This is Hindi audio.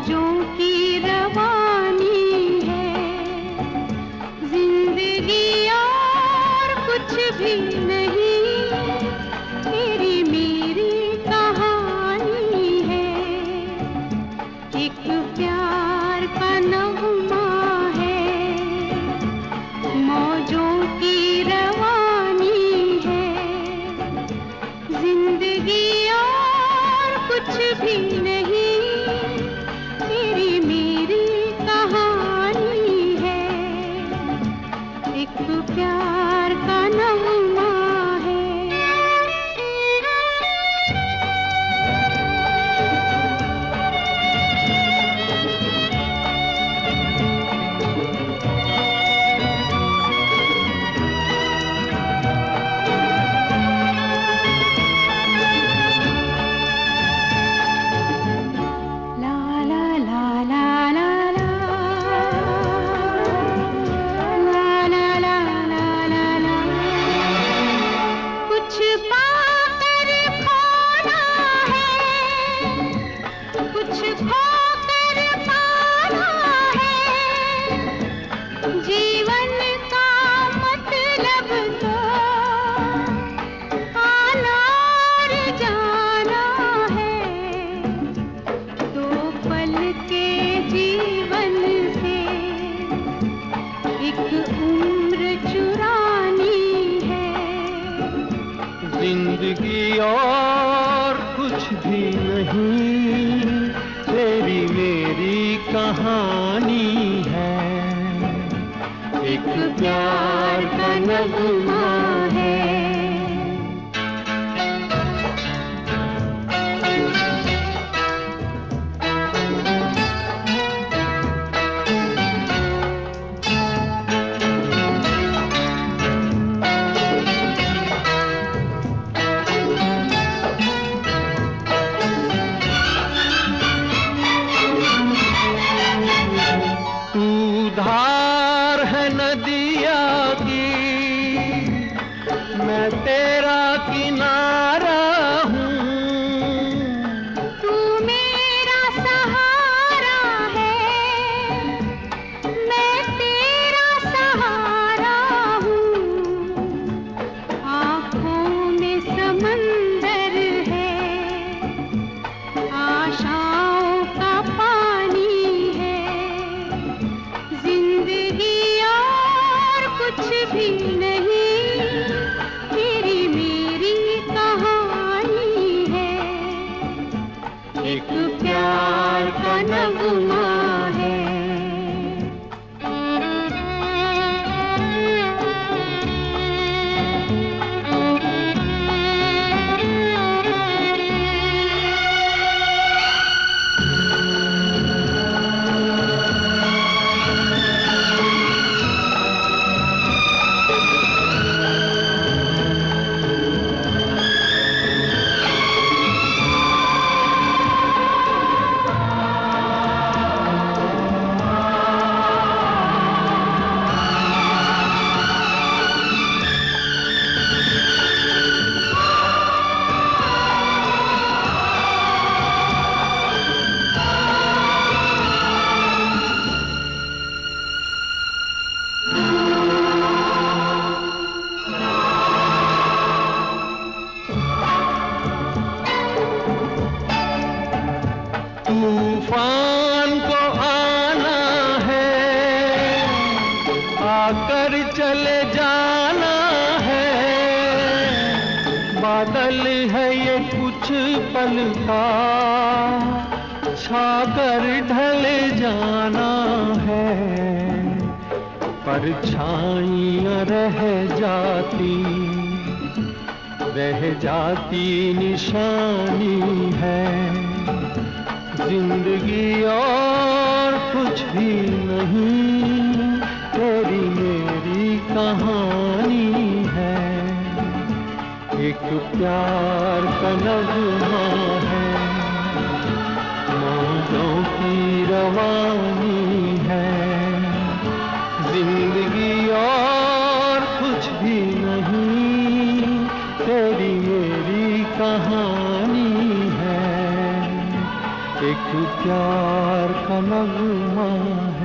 मौजों की रवानी है, जिंदगी और कुछ भी नहीं, तेरी मेरी कहानी है। एक प्यार का नगमा है, मौजों की रवानी है, जिंदगी और कुछ भी नहीं, तेरी मेरी कहानी है। एक प्यार का नगमा है। जीवन का मतलब तो आना और जाना है, दो पल के जीवन से एक उम्र चुरानी है। जिंदगी और कुछ भी नहीं, तेरी मेरी कहानी है। एक प्यार का नगमा है। तू धार है नदिया की, मैं तेरा किनारा हूँ। तू मेरा सहारा है, मैं तेरा सहारा हूँ। आँखों में समंदर है, आशाओं का पानी है, जिंदगी और कुछ भी नहीं, तेरी मेरी कहानी है। एक प्यार का नगमा है। तूफान को आना है, आकर चले जाना है। बादल है ये कुछ पल का, छाकर ढले जाना है। परछाइयाँ रह जाती निशानी है। जिंदगी और कुछ भी नहीं, तेरी मेरी कहानी है। एक प्यार का नगमा है, मौजों की रवानी है। जिंदगी और कुछ भी नहीं, तेरी मेरी कहानी है। एक प्यार का नगमा